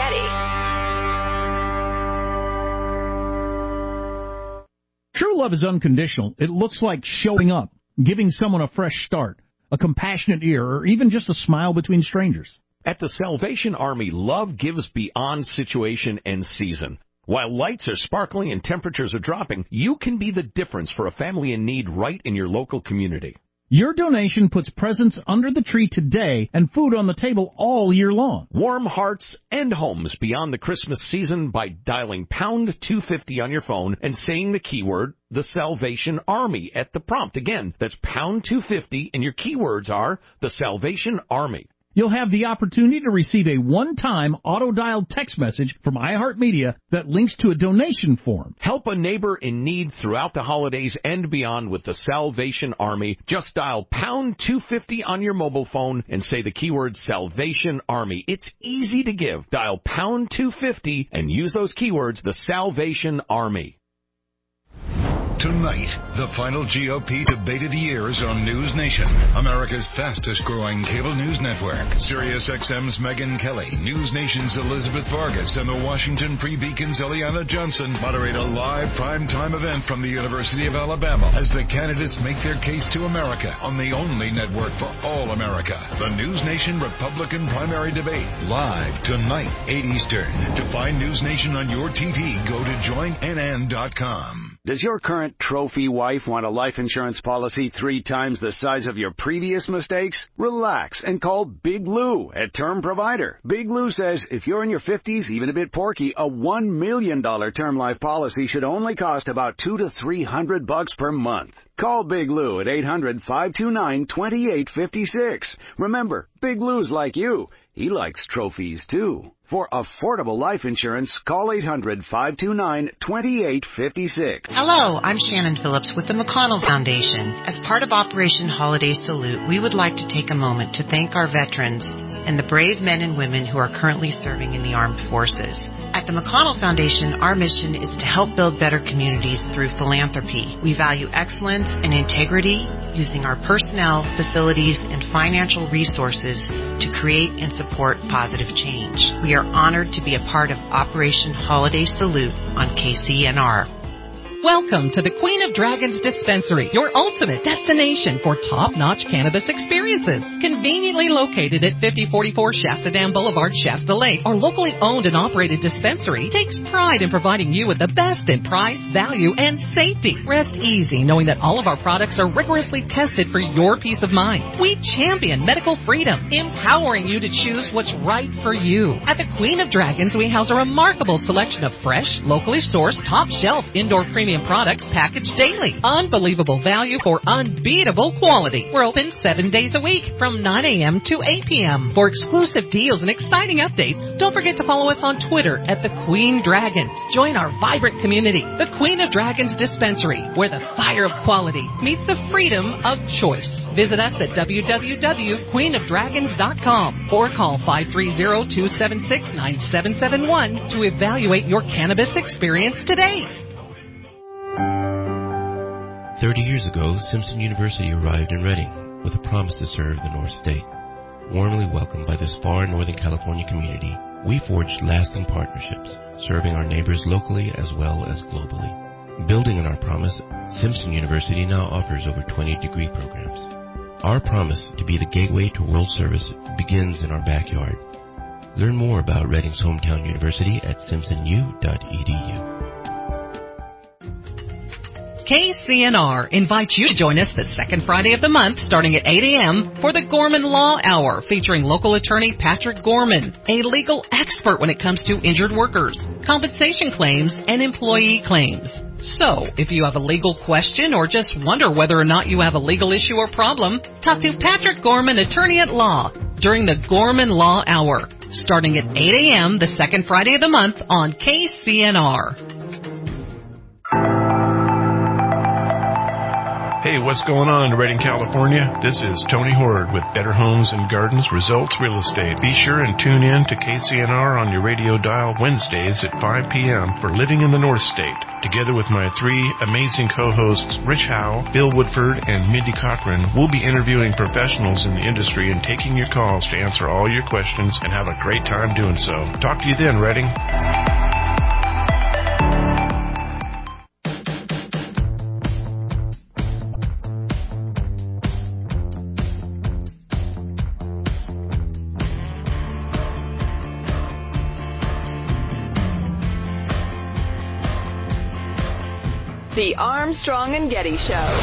Getty. True love is unconditional. It looks like showing up, giving someone a fresh start, a compassionate ear, or even just a smile between strangers. At the Salvation Army, love gives beyond situation and season. While lights are sparkling and temperatures are dropping, you can be the difference for a family in need right in your local community. Your donation puts presents under the tree today and food on the table all year long. Warm hearts and homes beyond the Christmas season by dialing pound 250 on your phone and saying the keyword, The Salvation Army, at the prompt. Again, that's pound 250, and your keywords are The Salvation Army. You'll have the opportunity to receive a one-time auto-dialed text message from iHeartMedia that links to a donation form. Help a neighbor in need throughout the holidays and beyond with the Salvation Army. Just dial pound 250 on your mobile phone and say the keyword Salvation Army. It's easy to give. Dial pound 250 and use those keywords, the Salvation Army. Tonight, the final GOP debate of the year is on News Nation, America's fastest-growing cable news network. SiriusXM's Megyn Kelly, News Nation's Elizabeth Vargas, and the Washington Free-Beacon's Eliana Johnson moderate a live primetime event from the University of Alabama as the candidates make their case to America on the only network for all America. The News Nation Republican primary debate, live tonight, 8 Eastern. To find News Nation on your TV, go to joinnn.com. Does your current trophy wife want a life insurance policy 3 times the size of your previous mistakes? Relax and call Big Lou at Term Provider. Big Lou says if you're in your 50s, even a bit porky, a $1 million term life policy should only cost about $200 to $300 per month. Call Big Lou at 800-529-2856. Remember, Big Lou's like you. He likes trophies, too. For affordable life insurance, call 800-529-2856. Hello, I'm Shannon Phillips with the McConnell Foundation. As part of Operation Holiday Salute, we would like to take a moment to thank our veterans and the brave men and women who are currently serving in the armed forces. At the McConnell Foundation, our mission is to help build better communities through philanthropy. We value excellence and integrity, using our personnel, facilities, and financial resources to create and support positive change. We are honored to be a part of Operation Holiday Salute on KCNR. Welcome to the Queen of Dragons Dispensary, your ultimate destination for top-notch cannabis experiences. Conveniently located at 5044 Shasta Dam Boulevard, Shasta Lake, our locally owned and operated dispensary takes pride in providing you with the best in price, value, and safety. Rest easy knowing that all of our products are rigorously tested for your peace of mind. We champion medical freedom, empowering you to choose what's right for you. At the Queen of Dragons, we house a remarkable selection of fresh, locally sourced, top-shelf indoor premium products packaged daily. Unbelievable value for unbeatable quality. We're open 7 days a week from 9 a.m. to 8 p.m. For exclusive deals and exciting updates, don't forget to follow us on Twitter at The Queen Dragons. Join our vibrant community, The Queen of Dragons Dispensary, where the fire of quality meets the freedom of choice. Visit us at www.queenofdragons.com or call 530-276-9771 to evaluate your cannabis experience today. 30 years ago, Simpson University arrived in Reading with a promise to serve the North State. Warmly welcomed by this far Northern California community, we forged lasting partnerships, serving our neighbors locally as well as globally. Building on our promise, Simpson University now offers over 20 degree programs. Our promise to be the gateway to world service begins in our backyard. Learn more about Reading's hometown university at simpsonu.edu. KCNR invites you to join us the second Friday of the month starting at 8 a.m. for the Gorman Law Hour featuring local attorney Patrick Gorman, a legal expert when it comes to injured workers, compensation claims, and employee claims. So, if you have a legal question or just wonder whether or not you have a legal issue or problem, talk to Patrick Gorman, attorney at law, during the Gorman Law Hour starting at 8 a.m. the second Friday of the month on KCNR. Hey, what's going on in Redding, California? This is Tony Horde with Better Homes and Gardens Results Real Estate. Be sure and tune in to KCNR on your radio dial Wednesdays at 5 p.m. for Living in the North State. Together with my 3 amazing co-hosts, Rich Howe, Bill Woodford, and Mindy Cochran, we'll be interviewing professionals in the industry and taking your calls to answer all your questions and have a great time doing so. Talk to you then, Redding. The Armstrong and Getty Show.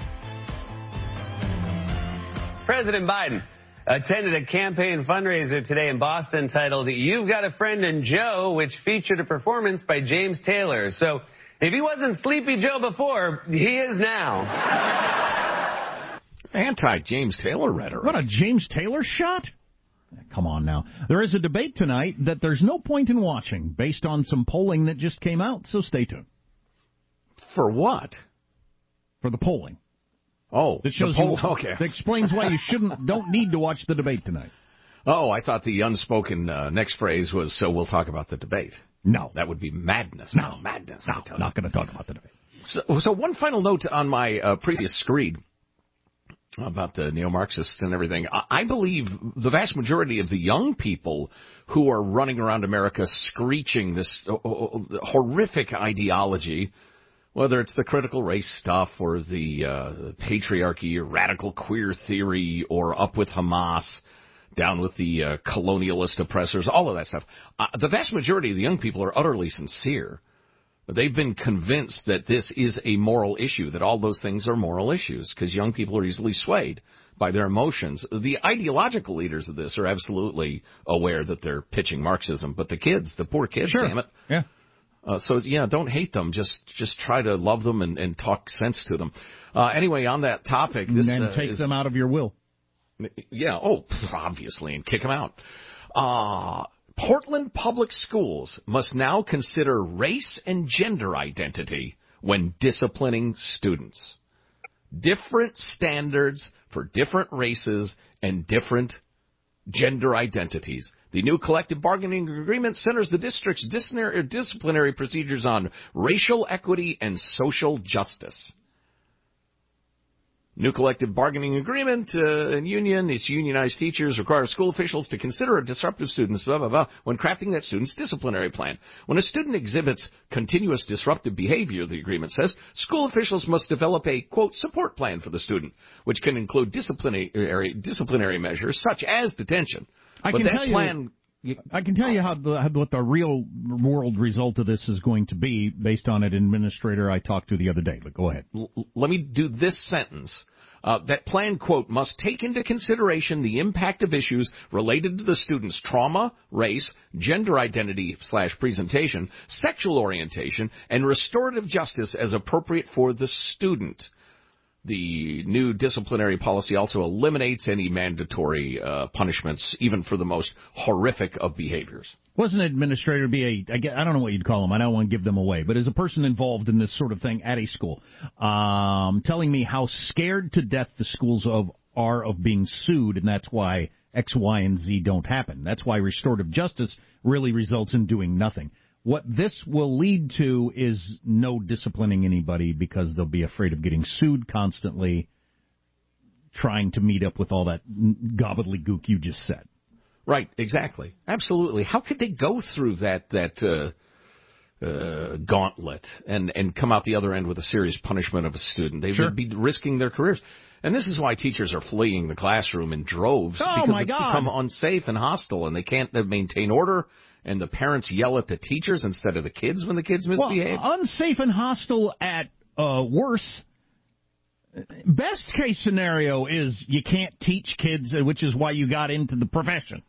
President Biden attended a campaign fundraiser today in Boston titled You've Got a Friend in Joe, which featured a performance by James Taylor. So if he wasn't Sleepy Joe before, he is now. Anti-James Taylor rhetoric. What, a James Taylor shot? Come on now. There is a debate tonight that there's no point in watching based on some polling that just came out, so stay tuned. For what? For the polling. Oh, that shows okay. That explains why you don't need to watch the debate tonight. Oh, I thought the unspoken next phrase was, so we'll talk about the debate. No. That would be madness. No, madness. No, not going to talk about the debate. So one final note on my previous screed about the neo-Marxists and everything. I believe the vast majority of the young people who are running around America screeching this horrific ideology, whether it's the critical race stuff or the patriarchy or radical queer theory or up with Hamas, down with the colonialist oppressors, all of that stuff. The vast majority of the young people are utterly sincere. They've been convinced that this is a moral issue, that all those things are moral issues, because young people are easily swayed by their emotions. The ideological leaders of this are absolutely aware that they're pitching Marxism, but the kids, the poor kids, sure. Damn it. Yeah. So don't hate them. Just try to love them and talk sense to them. Anyway, on that topic, this and then take them out of your will. Yeah. Oh, obviously, and kick them out. Portland Public Schools must now consider race and gender identity when disciplining students. Different standards for different races and different gender identities. The new collective bargaining agreement centers the district's disciplinary procedures on racial equity and social justice. New collective bargaining agreement and union, its unionized teachers require school officials to consider disruptive students, blah, blah, blah, when crafting that student's disciplinary plan. When a student exhibits continuous disruptive behavior, the agreement says, school officials must develop a, quote, support plan for the student, which can include disciplinary measures such as detention. I can tell you what the real world result of this is going to be based on an administrator I talked to the other day. But go ahead. Let me do this sentence. That plan, quote, must take into consideration the impact of issues related to the student's trauma, race, gender identity / presentation, sexual orientation, and restorative justice as appropriate for the student. The new disciplinary policy also eliminates any mandatory punishments, even for the most horrific of behaviors. Wasn't an administrator I don't know what you'd call them. I don't want to give them away. But as a person involved in this sort of thing at a school, telling me how scared to death the schools are of being sued, and that's why X, Y, and Z don't happen. That's why restorative justice really results in doing nothing. What this will lead to is no disciplining anybody because they'll be afraid of getting sued constantly, trying to meet up with all that gobbledygook you just said. Right, exactly. Absolutely. How could they go through that gauntlet and come out the other end with a serious punishment of a student? They would be risking their careers. And this is why teachers are fleeing the classroom in droves, because it's become unsafe and hostile, and they can't maintain order. And the parents yell at the teachers instead of the kids when the kids misbehave? Well, unsafe and hostile at worse. Best case scenario is you can't teach kids, which is why you got into the profession.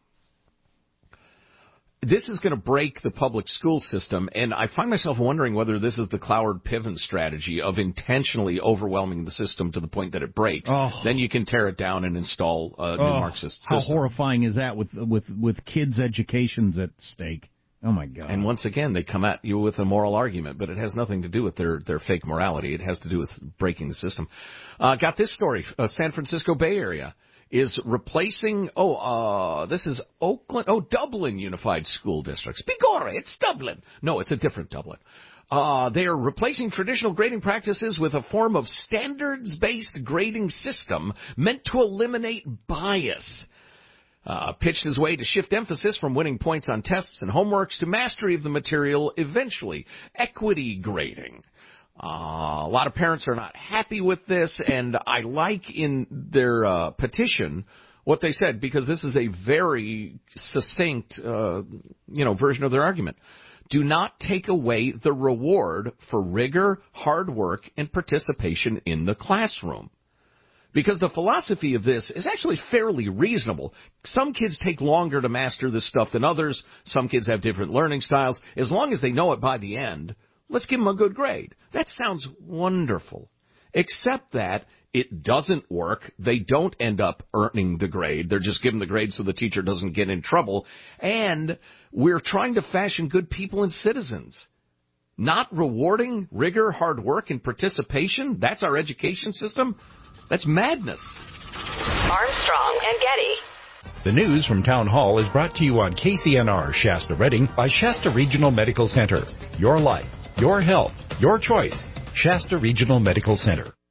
This is going to break the public school system, and I find myself wondering whether this is the Cloward-Piven strategy of intentionally overwhelming the system to the point that it breaks. Then you can tear it down and install a new Marxist system. How horrifying is that with kids' educations at stake? Oh, my God. And once again, they come at you with a moral argument, but it has nothing to do with their fake morality. It has to do with breaking the system. Got this story, San Francisco Bay Area is replacing, this is Dublin Unified School District. Bigorre, it's Dublin. No, it's a different Dublin. They are replacing traditional grading practices with a form of standards-based grading system meant to eliminate bias. Pitched his way to shift emphasis from winning points on tests and homeworks to mastery of the material eventually. Equity grading. A lot of parents are not happy with this, and I like in their petition what they said, because this is a very succinct, version of their argument. Do not take away the reward for rigor, hard work, and participation in the classroom. Because the philosophy of this is actually fairly reasonable. Some kids take longer to master this stuff than others. Some kids have different learning styles. As long as they know it by the end, let's give them a good grade. That sounds wonderful. Except that it doesn't work. They don't end up earning the grade. They're just given the grade so the teacher doesn't get in trouble. And we're trying to fashion good people and citizens. Not rewarding rigor, hard work, and participation? That's our education system? That's madness. Armstrong and Getty. The news from Town Hall is brought to you on KCNR Shasta Redding by Shasta Regional Medical Center. Your life, your health, your choice. Shasta Regional Medical Center.